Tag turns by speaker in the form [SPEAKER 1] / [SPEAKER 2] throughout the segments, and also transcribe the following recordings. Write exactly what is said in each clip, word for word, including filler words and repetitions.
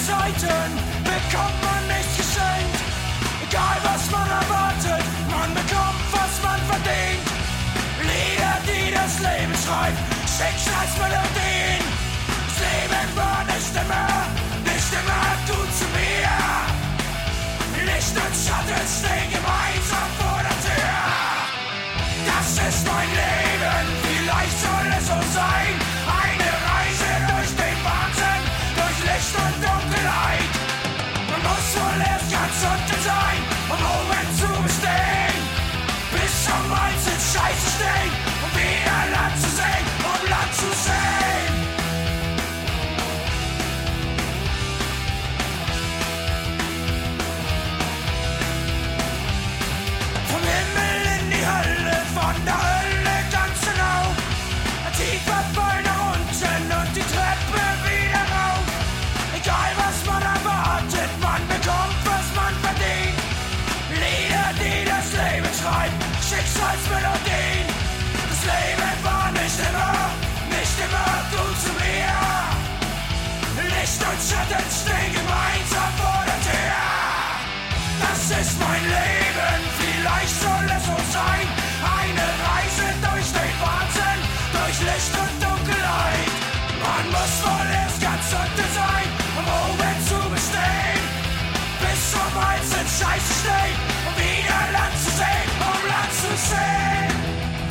[SPEAKER 1] Zeiten bekommt man nichts geschenkt. Egal was man erwartet, man bekommt, was man verdient. Lieder, die das Leben schreibt, Schicksalsmelodien. Das Leben war nicht immer, nicht immer gut zu mir. Licht und Schatten stehen gemeinsam vor der Tür. Das ist mein Leben, vielleicht soll es so sein. Eine Reise durch den Wahnsinn, durch Licht und Dunkelheit. Man muss wohl erst ganz unten sein, um oben zu bestehen. Bis zum Hals in Scheiße stehen, um wieder Land zu sehen, um Land zu sehen. Vom Himmel in die Hölle, von der Hölle ganz hinauf. Ein tiefer Fall nach unten und die Treppe wieder rauf. Egal was man erwartet, man bekommt, was man verdient. Lieder, die das Leben schreiben, Schicksalsmelodien. Das Leben war nicht immer, nicht immer gut zu mir. Licht und Schatten stehen gemeinsam vor der Tür. Das ist mein Leben, vielleicht soll es so sein. Eine Reise durch den Wahnsinn, durch Licht und Dunkelheit. Man muss wohl erst ganz unten sein, um oben zu bestehen. Bis zum Hals in Scheiße stehen, um wieder Land zu sehen, um Land zu sehen.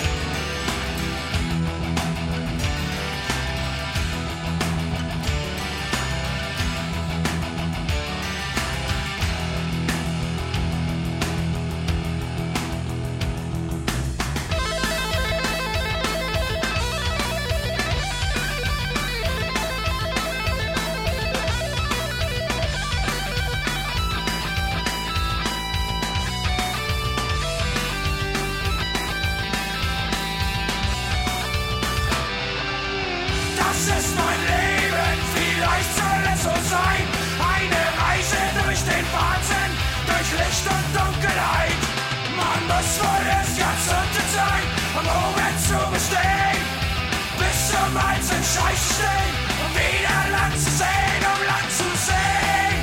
[SPEAKER 1] Das ist mein Leben, vielleicht soll es so sein. Eine Reise durch den Wahnsinn, durch Licht und Dunkelheit. Man muss wohl erst ganz unten sein, um oben zu bestehen. Bis zum Hals in Scheiße stehen, um wieder Land zu sehen, um Land zu sehen.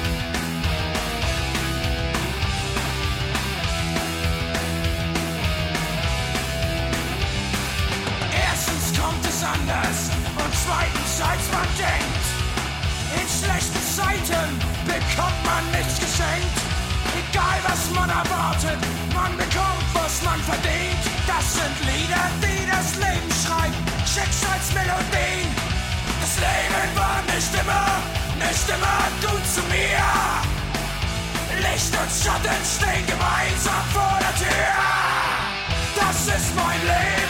[SPEAKER 1] Erstens kommt es anders und zweitens als man denkt. In schlechten Zeiten bekommt man nichts geschenkt. Egal was man erwartet, man bekommt, was man verdient. Das sind Lieder, die das Leben schreiben, Schicksalsmelodien. Das Leben war nicht immer, nicht immer gut zu mir. Licht und Schatten stehen gemeinsam vor der Tür. Das ist mein Leben.